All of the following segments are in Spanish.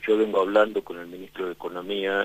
yo vengo hablando con el ministro de Economía,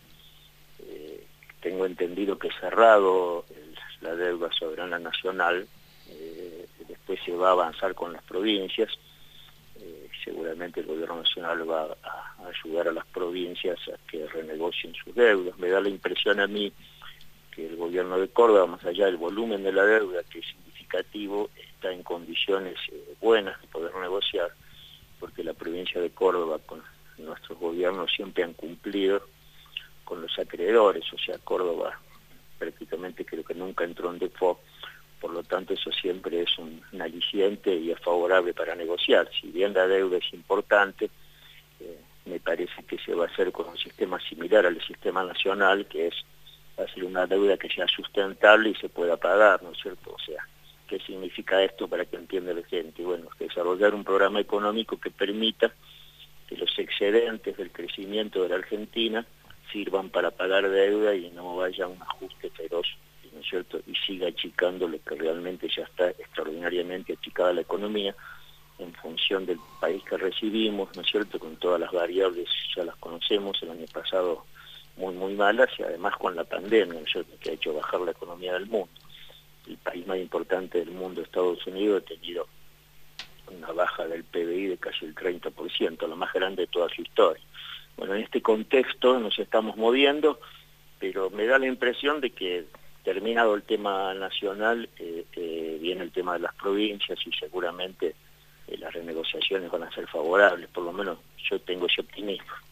tengo entendido que cerrado la deuda soberana nacional, después se va a avanzar con las provincias, seguramente el gobierno nacional va a ayudar a las provincias a que renegocien sus deudas. Me da la impresión a mí que el gobierno de Córdoba, más allá del volumen de la deuda, que es significativo, está en condiciones buenas de poder negociar, porque la provincia de Córdoba con nuestros gobiernos siempre han cumplido con los acreedores, o sea, Córdoba prácticamente creo que nunca entró en default, por lo tanto eso siempre es un aliciente y es favorable para negociar. Si bien la deuda es importante, me parece que se va a hacer con un sistema similar al sistema nacional, que es hacer una deuda que sea sustentable y se pueda pagar, ¿no es cierto? O sea, ¿qué significa esto para que entienda la gente? Bueno, desarrollar un programa económico que permita que los excedentes del crecimiento de la Argentina sirvan para pagar deuda y no vaya a un ajuste feroz, ¿no es cierto? Y siga achicando lo que realmente ya está extraordinariamente achicada la economía en función del país que recibimos, ¿no es cierto? Con todas las variables ya las conocemos, el año pasado muy malas, y además con la pandemia, ¿no es cierto?, que ha hecho bajar la economía del mundo. El país más importante del mundo, Estados Unidos, ha tenido una baja del PBI de casi el 30%, la más grande de toda su historia. Bueno, en este contexto nos estamos moviendo, pero me da la impresión de que terminado el tema nacional, viene el tema de las provincias y seguramente las renegociaciones van a ser favorables, por lo menos yo tengo ese optimismo.